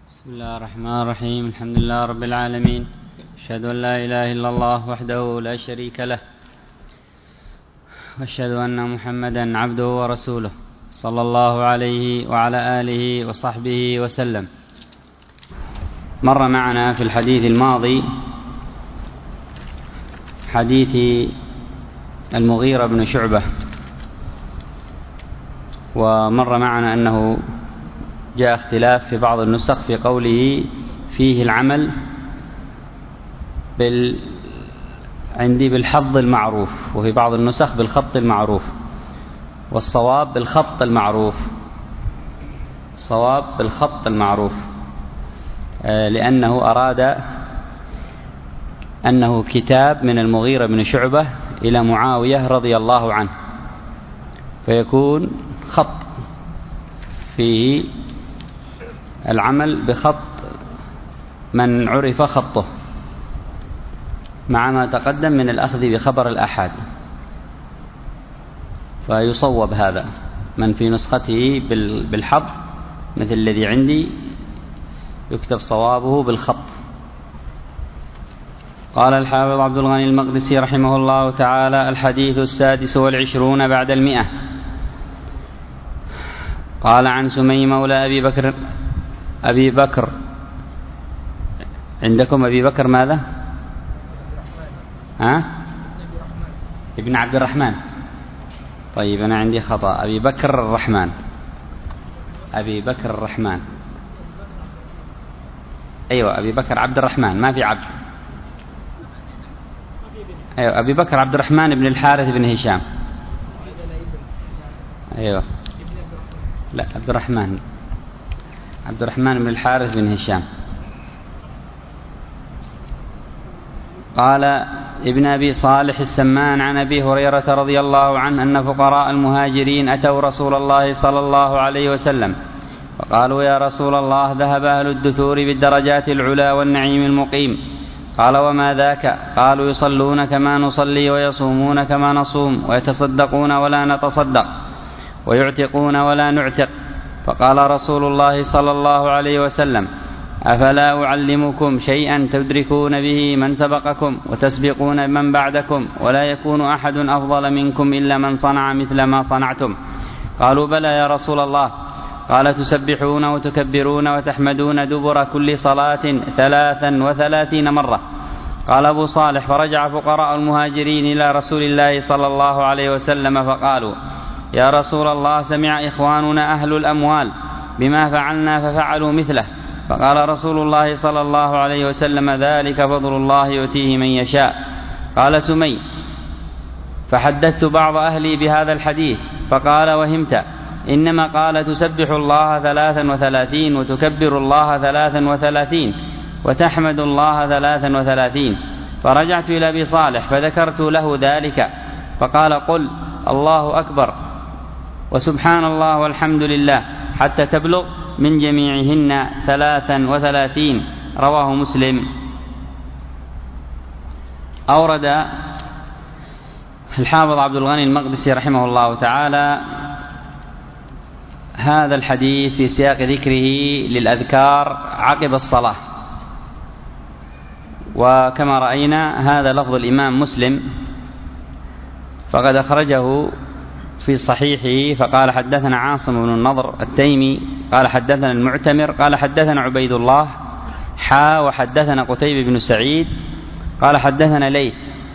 بسم الله الرحمن الرحيم. الحمد لله رب العالمين، أشهد أن لا إله إلا الله وحده لا شريك له، وأشهد أن محمدا عبده ورسوله صلى الله عليه وعلى آله وصحبه وسلم. مر معنا في الحديث الماضي حديث المغيرة بن شعبة، ومر معنا أنه جاء اختلاف في بعض النسخ في قوله فيه العمل عندي بالحظ المعروف، وفي بعض النسخ بالخط المعروف، والصواب بالخط المعروف، الصواب بالخط المعروف، لأنه أراد أنه كتاب من المغيرة بن شعبة إلى معاوية رضي الله عنه، فيكون خط فيه العمل بخط من عرف خطه، مع ما تقدم من الأخذ بخبر الآحاد، فيصوب هذا من في نسخته بالحظ مثل الذي عندي يكتب صوابه بالخط. قال الحافظ عبد الغني المقدسي رحمه الله تعالى: الحديث 26 بعد 100. قال عن سمي مولى أبي بكر. عندكم أبي بكر ماذا؟ ابن عبد الرحمن. طيب أنا عندي خطأ، أبي بكر الرحمن، أبي بكر الرحمن، أيوة أبي بكر عبد الرحمن، ما في عبد. أيوة أبي بكر عبد الرحمن بن الحارث بن هشام. أيوة لا، عبد الرحمن بن الحارث بن هشام. قال ابن أبي صالح السمان عن أبي هريرة رضي الله عنه أن فقراء المهاجرين أتوا رسول الله صلى الله عليه وسلم فقالوا: يا رسول الله، ذهب أهل الدثور بالدرجات العلا والنعيم المقيم. قال: وما ذاك؟ قالوا: يصلون كما نصلي، ويصومون كما نصوم، ويتصدقون ولا نتصدق، ويعتقون ولا نعتق. فقال رسول الله صلى الله عليه وسلم: أفلا أعلمكم شيئا تدركون به من سبقكم وتسبقون من بعدكم، ولا يكون أحد أفضل منكم إلا من صنع مثل ما صنعتم؟ قالوا: بلى يا رسول الله. قال: تسبحون وتكبرون وتحمدون دبر كل صلاة 33 مرة. قال أبو صالح: فرجع فقراء المهاجرين إلى رسول الله صلى الله عليه وسلم فقالوا: يا رسول الله، سمع إخواننا أهل الأموال بما فعلنا ففعلوا مثله. فقال رسول الله صلى الله عليه وسلم: ذلك فضل الله يؤتيه من يشاء. قال سمي: فحدثت بعض أهلي بهذا الحديث فقال: وهمت، إنما قال تسبح الله 33 وتكبر الله 33 وتحمد الله 33. فرجعت إلى أبي صالح فذكرت له ذلك فقال: قل الله أكبر وسبحان الله والحمد لله حتى تبلغ من جميعهن 33. رواه مسلم. أورد الحافظ عبد الغني المقدسي رحمه الله تعالى هذا الحديث في سياق ذكره للأذكار عقب الصلاة، وكما رأينا هذا لفظ الإمام مسلم، فقد أخرجه في صحيحه فقال: حدثنا عاصم بن النضر التيمي قال: حدثنا المعتمر قال: حدثنا عبيد الله وحدثنا قتيبة بن سعيد قال: حدثنا ليث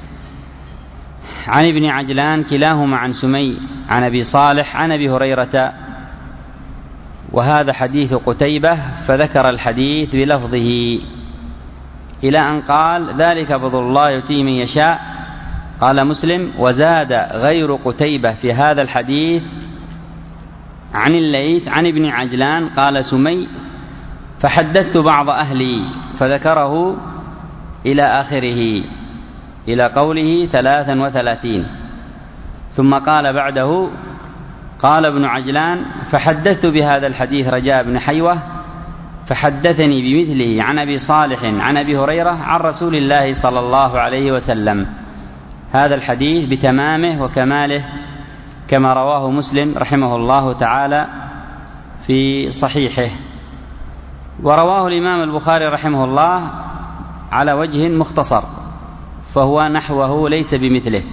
عن ابن عجلان كلاهما عن سمي عن أبي صالح عن أبي هريرة، وهذا حديث قتيبة، فذكر الحديث بلفظه إلى أن قال: ذلك فضل الله يؤتيه من يشاء. قال مسلم: وزاد غير قتيبة في هذا الحديث عن الليث عن ابن عجلان قال سمي: فحدثت بعض أهلي، فذكره إلى آخره إلى قوله 33، ثم قال بعده: قال ابن عجلان: فحدثت بهذا الحديث رجاء بن حيوة فحدثني بمثله عن أبي صالح عن أبي هريرة عن رسول الله صلى الله عليه وسلم. هذا الحديث بتمامه وكماله كما رواه مسلم رحمه الله تعالى في صحيحه. ورواه الإمام البخاري رحمه الله على وجه مختصر، فهو نحوه ليس بمثله.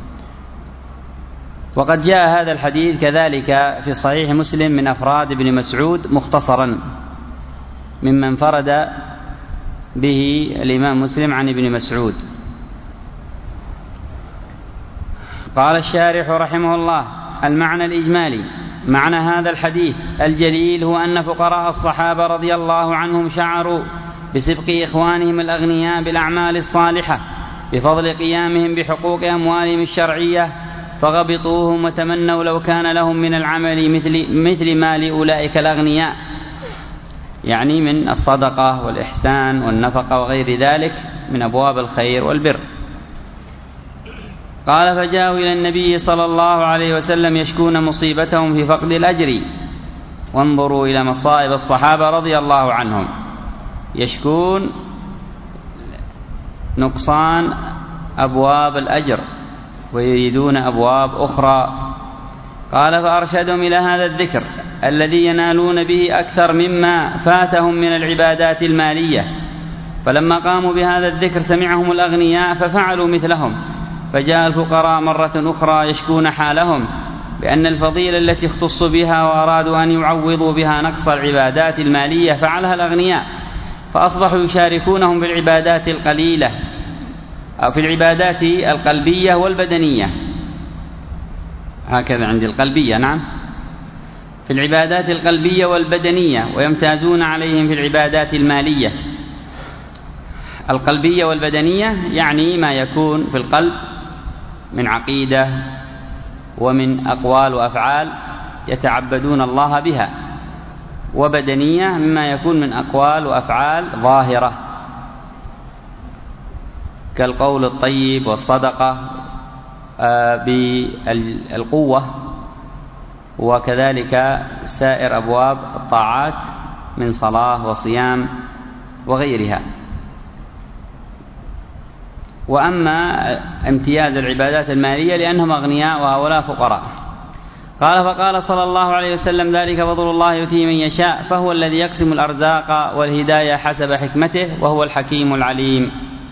وقد جاء هذا الحديث كذلك في صحيح مسلم من أفراد ابن مسعود مختصرا، ممن فرد به الإمام مسلم عن ابن مسعود. قال الشارح رحمه الله: المعنى الإجمالي: معنى هذا الحديث الجليل هو أن فقراء الصحابة رضي الله عنهم شعروا بسبق إخوانهم الأغنياء بالأعمال الصالحة بفضل قيامهم بحقوق أموالهم الشرعية، فغبطوهم وتمنوا لو كان لهم من العمل مثل ما لأولئك الأغنياء، يعني من الصدقة والإحسان والنفقة وغير ذلك من أبواب الخير والبر. قال: فجاءوا إلى النبي صلى الله عليه وسلم يشكون مصيبتهم في فقد الأجر. وانظروا إلى مصائب الصحابة رضي الله عنهم، يشكون نقصان أبواب الأجر ويريدون أبواب أخرى. قال: فأرشدهم إلى هذا الذكر الذي ينالون به أكثر مما فاتهم من العبادات المالية، فلما قاموا بهذا الذكر سمعهم الأغنياء ففعلوا مثلهم، فجاء الفقراء مرة أخرى يشكون حالهم بأن الفضيلة التي اختصوا بها وأرادوا أن يعوضوا بها نقص العبادات المالية فعلها الأغنياء، فأصبحوا يشاركونهم بالعبادات القليلة أو في العبادات القلبية والبدنية. هكذا عند القلبية، نعم، في العبادات القلبية والبدنية، ويمتازون عليهم في العبادات المالية. القلبية والبدنية يعني ما يكون في القلب من عقيدة ومن أقوال وأفعال يتعبدون الله بها، وبدنية مما يكون من أقوال وأفعال ظاهرة كالقول الطيب والصدقة بالقوة، وكذلك سائر أبواب الطاعات من صلاة وصيام وغيرها. وأما امتياز العبادات المالية لأنهم أغنياء وهؤلاء فقراء. قال: فقال صلى الله عليه وسلم: ذلك فضل الله يؤتيه من يشاء، فهو الذي يقسم الأرزاق والهداية حسب حكمته، وهو الحكيم العليم.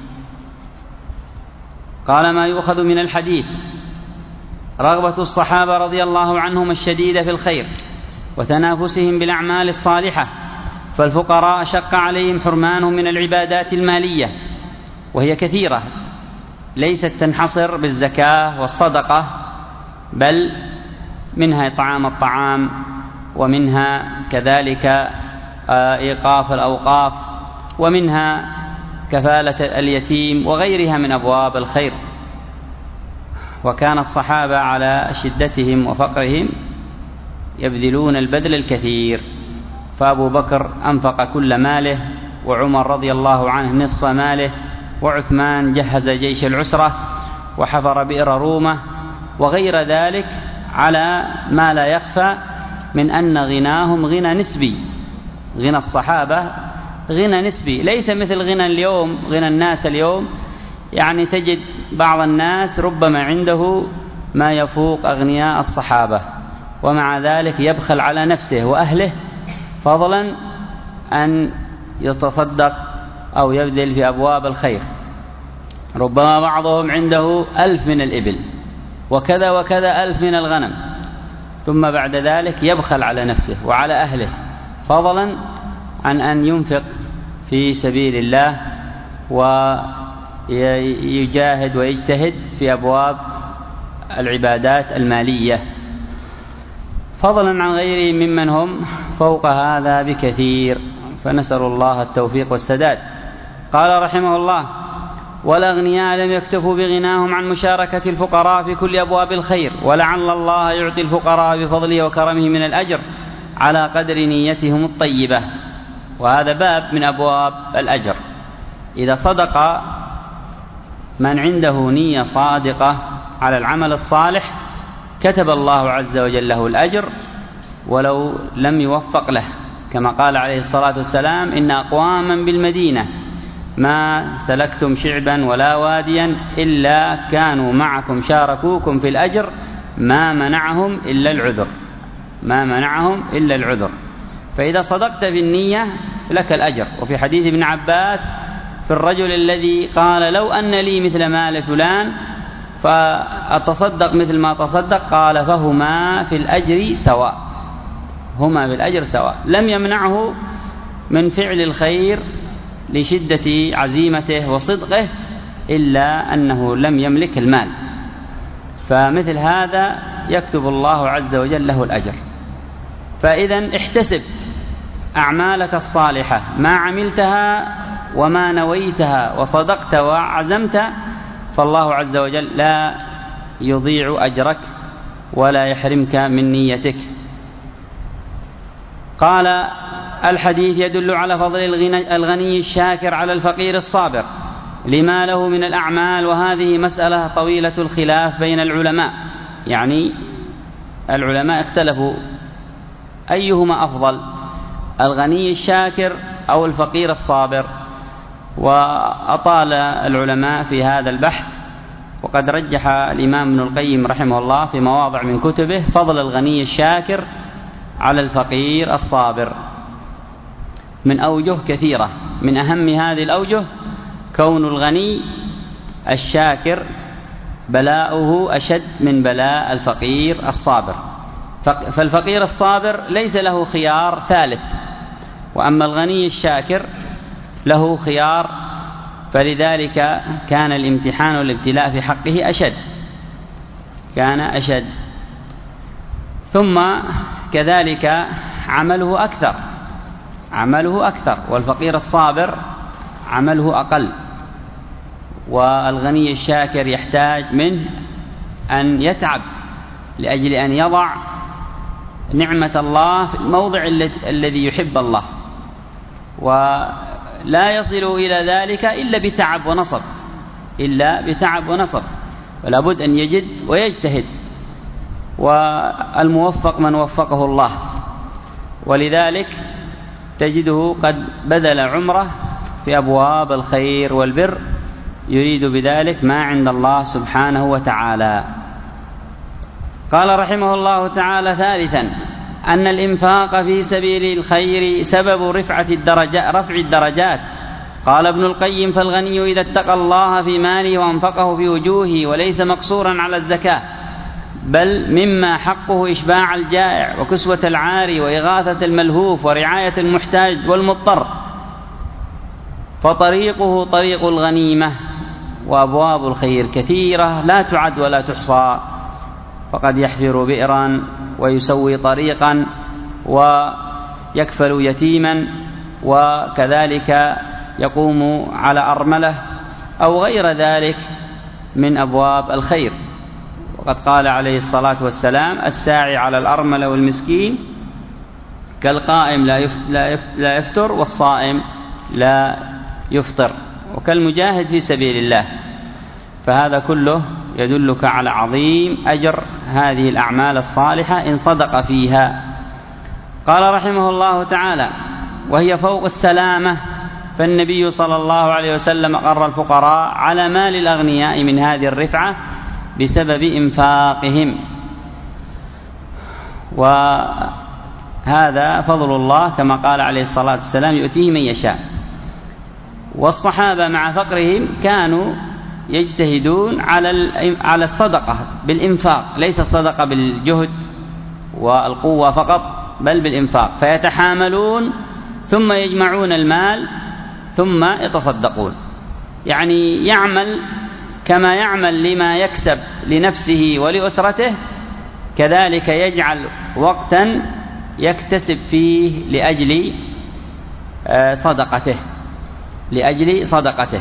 قال: ما يؤخذ من الحديث: رغبة الصحابة رضي الله عنهم الشديدة في الخير وتنافسهم بالأعمال الصالحة، فالفقراء شق عليهم حرمانهم من العبادات المالية، وهي كثيرة، ليست تنحصر بالزكاة والصدقة، بل منها إطعام الطعام، ومنها كذلك إيقاف الأوقاف، ومنها كفالة اليتيم وغيرها من أبواب الخير. وكان الصحابة على شدتهم وفقرهم يبذلون البذل الكثير، فأبو بكر أنفق كل ماله، وعمر رضي الله عنه نصف ماله، وعثمان جهز جيش العسرة وحفر بئر رومة، وغير ذلك، على ما لا يخفى من أن غناهم غنى نسبي. غنى الصحابة غنى نسبي، ليس مثل غنى اليوم، غنى الناس اليوم، يعني تجد بعض الناس ربما عنده ما يفوق أغنياء الصحابة، ومع ذلك يبخل على نفسه وأهله، فضلا أن يتصدق أو يبذل في أبواب الخير. ربما بعضهم عنده 1000 من الإبل وكذا وكذا 1000 من الغنم، ثم بعد ذلك يبخل على نفسه وعلى أهله، فضلا عن أن ينفق في سبيل الله ويجاهد ويجتهد في أبواب العبادات المالية، فضلا عن غيرهم ممن هم فوق هذا بكثير، فنسأل الله التوفيق والسداد. قال رحمه الله: والأغنياء لم يكتفوا بغناهم عن مشاركة الفقراء في كل أبواب الخير، ولعل الله يعطي الفقراء بفضله وكرمه من الأجر على قدر نيتهم الطيبة. وهذا باب من أبواب الأجر. إذا صدق من عنده نية صادقة على العمل الصالح كتب الله عز وجل له الأجر ولو لم يوفق له، كما قال عليه الصلاة والسلام: إن أقواما بالمدينة ما سلكتم شعبا ولا واديا إلا كانوا معكم شاركوكم في الأجر ما منعهم إلا العذر. فإذا صدقت في النية لك الأجر. وفي حديث ابن عباس في الرجل الذي قال لو أن لي مثل مال فلان فأتصدق مثل ما تصدق، قال فهما في الأجر سواء، هما في الأجر سواء. لم يمنعه من فعل الخير لشدة عزيمته وصدقه، إلا أنه لم يملك المال، فمثل هذا يكتب الله عز وجل له الأجر. فإذا احتسب أعمالك الصالحة، ما عملتها وما نويتها وصدقت وعزمت، فالله عز وجل لا يضيع أجرك ولا يحرمك من نيتك. قال الحديث يدل على فضل الغني الشاكر على الفقير الصابر لما له من الأعمال، وهذه مسألة طويلة الخلاف بين العلماء، يعني العلماء اختلفوا أيهما أفضل، الغني الشاكر أو الفقير الصابر، وأطال العلماء في هذا البحث. وقد رجح الإمام ابن القيم رحمه الله في مواضع من كتبه فضل الغني الشاكر على الفقير الصابر من أوجه كثيرة. من أهم هذه الأوجه كون الغني الشاكر بلاؤه أشد من بلاء الفقير الصابر، فالفقير الصابر ليس له خيار ثالث، وأما الغني الشاكر له خيار، فلذلك كان الامتحان والابتلاء في حقه أشد، كان أشد. ثم كذلك عمله أكثر، والفقير الصابر عمله أقل، والغني الشاكر يحتاج منه أن يتعب لأجل أن يضع نعمة الله في الموضع الذي يحب الله، ولا يصل إلى ذلك إلا بتعب ونصب، ولا بد أن يجد ويجتهد، والموفق من وفقه الله. ولذلك تجده قد بذل عمره في أبواب الخير والبر يريد بذلك ما عند الله سبحانه وتعالى. قال رحمه الله تعالى: ثالثا أن الإنفاق في سبيل الخير سبب رفع الدرجات. قال ابن القيم: فالغني إذا اتقى الله في ماله وأنفقه في وجوهه وليس مقصورا على الزكاة، بل مما حقه إشباع الجائع وكسوة العاري وإغاثة الملهوف ورعاية المحتاج والمضطر، فطريقه طريق الغنيمة، وأبواب الخير كثيرة لا تعد ولا تحصى، فقد يحفر بئرا ويسوي طريقا ويكفل يتيما، وكذلك يقوم على أرملة أو غير ذلك من أبواب الخير. وقد قال عليه الصلاة والسلام: الساعي على الأرملة والمسكين كالقائم لا يفطر، والصائم لا يفطر، وكالمجاهد في سبيل الله. فهذا كله يدلك على عظيم أجر هذه الأعمال الصالحة إن صدق فيها. قال رحمه الله تعالى: وهي فوق السلامة، فالنبي صلى الله عليه وسلم أقر الفقراء على مال الأغنياء من هذه الرفعة بسبب إنفاقهم، وهذا فضل الله كما قال عليه الصلاة والسلام: يؤتيه من يشاء. والصحابة مع فقرهم كانوا يجتهدون على الصدقة بالإنفاق، ليس الصدقة بالجهد والقوة فقط، بل بالإنفاق، فيتحاملون ثم يجمعون المال ثم يتصدقون، يعني يعمل كما يعمل لما يكسب لنفسه ولأسرته، كذلك يجعل وقتا يكتسب فيه لأجل صدقته.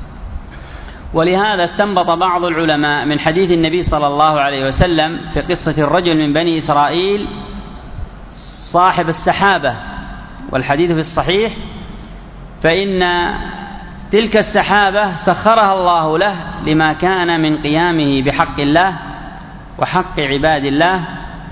ولهذا استنبط بعض العلماء من حديث النبي صلى الله عليه وسلم في قصة الرجل من بني إسرائيل صاحب السحابة، والحديث في الصحيح، فإن تلك السحابة سخرها الله له لما كان من قيامه بحق الله وحق عباد الله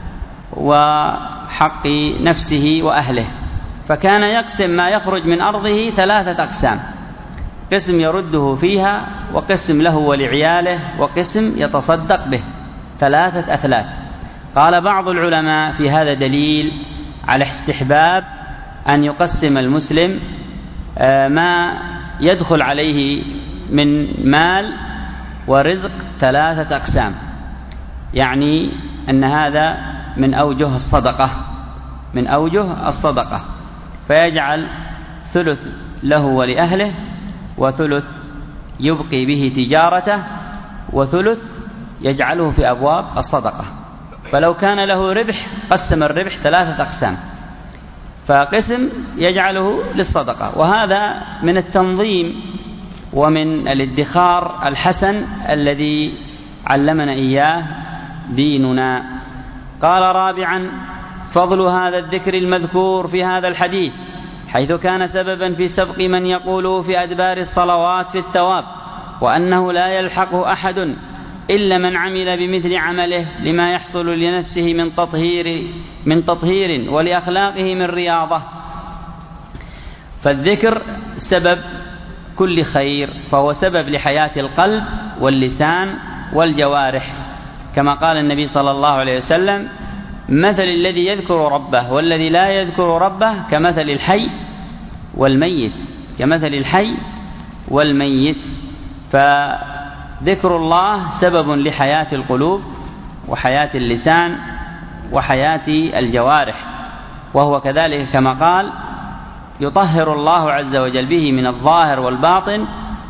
وحق نفسه وأهله، فكان يقسم ما يخرج من أرضه 3 أقسام: قسم يرده فيها، وقسم له ولعياله، وقسم يتصدق به، 3 أثلاث. قال بعض العلماء: في هذا دليل على استحباب أن يقسم المسلم ما يدخل عليه من مال ورزق 3 أقسام، يعني أن هذا من أوجه الصدقة، فيجعل ثلث له ولأهله، وثلث يبقي به تجارته، وثلث يجعله في أبواب الصدقة. فلو كان له ربح قسم الربح 3 أقسام، فقسم يجعله للصدقة. وهذا من التنظيم ومن الادخار الحسن الذي علمنا إياه ديننا. قال: رابعا: فضل هذا الذكر المذكور في هذا الحديث، حيث كان سببا في سبق من يقوله في أدبار الصلوات في الثواب، وأنه لا يلحقه أحد إلا من عمل بمثل عمله، لما يحصل لنفسه من تطهير ولأخلاقه من رياضة. فالذكر سبب كل خير، فهو سبب لحياة القلب واللسان والجوارح، كما قال النبي صلى الله عليه وسلم: مثل الذي يذكر ربه والذي لا يذكر ربه كمثل الحي والميت. فذكر الله سبب لحياة القلوب وحياة اللسان وحياة الجوارح، وهو كذلك كما قال: يطهر الله عز وجل به من الظاهر والباطن،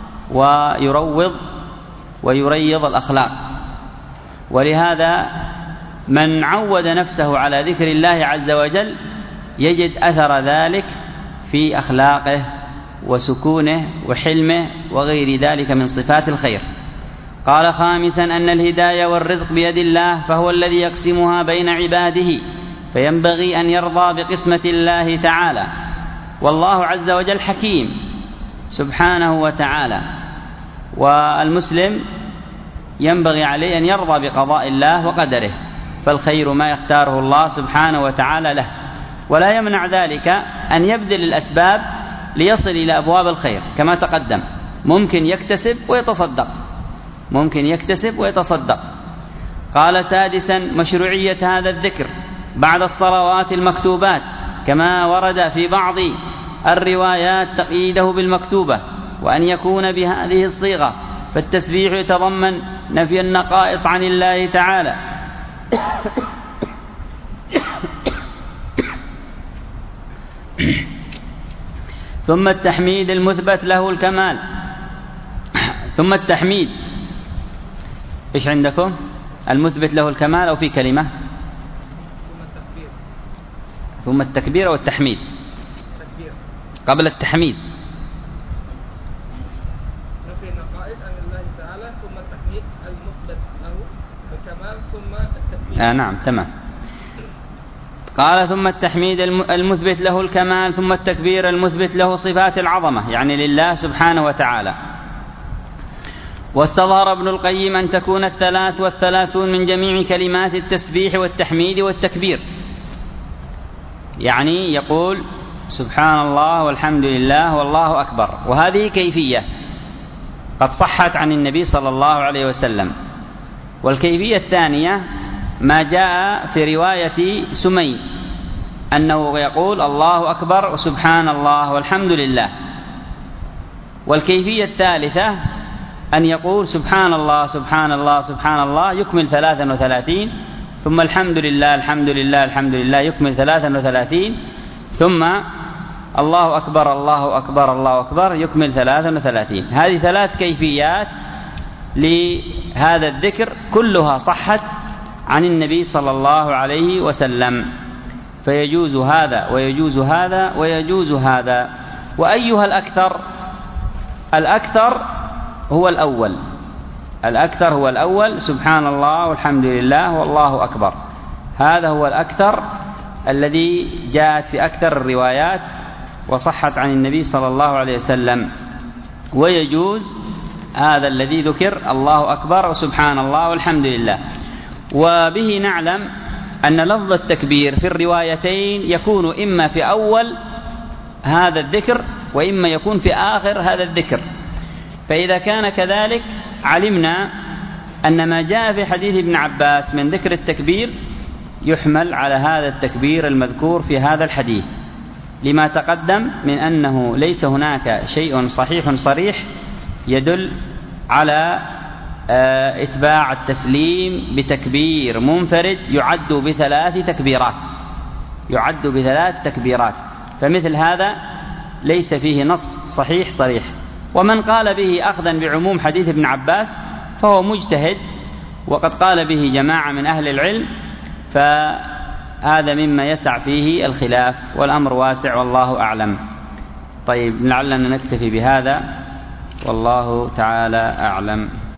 ويريض الأخلاق. ولهذا من عود نفسه على ذكر الله عز وجل يجد أثر ذلك في أخلاقه وسكونه وحلمه وغير ذلك من صفات الخير. قال: خامسا: أن الهداية والرزق بيد الله، فهو الذي يقسمها بين عباده، فينبغي أن يرضى بقسمة الله تعالى. والله عز وجل حكيم سبحانه وتعالى، والمسلم ينبغي عليه أن يرضى بقضاء الله وقدره، فالخير ما يختاره الله سبحانه وتعالى له، ولا يمنع ذلك أن يبذل الأسباب ليصل إلى أبواب الخير كما تقدم. ممكن يكتسب ويتصدق. قال: سادسا: مشروعية هذا الذكر بعد الصلوات المكتوبات، كما ورد في بعض الروايات تقييده بالمكتوبة، وأن يكون بهذه الصيغة، فالتسبيح يتضمن نفي النقائص عن الله تعالى ثم التحميد المثبت له الكمال. ثم التحميد إيش عندكم؟ المثبت له الكمال أو في كلمة؟ ثم التكبير أو التحميد؟ قبل التحميد نفي النقائص عن الله تعالى، ثم التحميد المثبت له الكمال، ثم التكبير. نعم، تمام. قال: ثم التحميد المثبت له الكمال، ثم التكبير المثبت له صفات العظمة، يعني لله سبحانه وتعالى. واستظهر ابن القيم أن تكون 33 من جميع كلمات التسبيح والتحميد والتكبير، يعني يقول سبحان الله والحمد لله والله أكبر، وهذه كيفية قد صحت عن النبي صلى الله عليه وسلم. والكيفية الثانية ما جاء في رواية سمي أنه يقول الله أكبر وسبحان الله والحمد لله. والكيفية الثالثة أن يقول سبحان الله سبحان الله سبحان الله يكمل 33، ثم الحمد لله الحمد لله الحمد لله يكمل 33، ثم الله أكبر الله أكبر الله أكبر يكمل 33. هذه 3 كيفيات لهذا الذكر، كلها صحت عن النبي صلى الله عليه وسلم، فيجوز هذا ويجوز هذا ويجوز هذا. وأيها الأكثر هو الأول، الأكثر هو الأول، سبحان الله والحمد لله والله أكبر، هذا هو الأكثر الذي جاءت في أكثر الروايات وصحت عن النبي صلى الله عليه وسلم. ويجوز هذا الذي ذكر الله أكبر وسبحان الله والحمد لله. وبه نعلم أن لفظ التكبير في الروايتين يكون إما في أول هذا الذكر وإما يكون في آخر هذا الذكر. فإذا كان كذلك علمنا أن ما جاء في حديث ابن عباس من ذكر التكبير يحمل على هذا التكبير المذكور في هذا الحديث، لما تقدم من أنه ليس هناك شيء صحيح صريح يدل على إتباع التسليم بتكبير منفرد يعد بثلاث تكبيرات، فمثل هذا ليس فيه نص صحيح صريح. ومن قال به أخذا بعموم حديث ابن عباس فهو مجتهد، وقد قال به جماعة من أهل العلم، فهذا مما يسع فيه الخلاف، والأمر واسع والله أعلم. طيب، لعلنا نكتفي بهذا والله تعالى أعلم.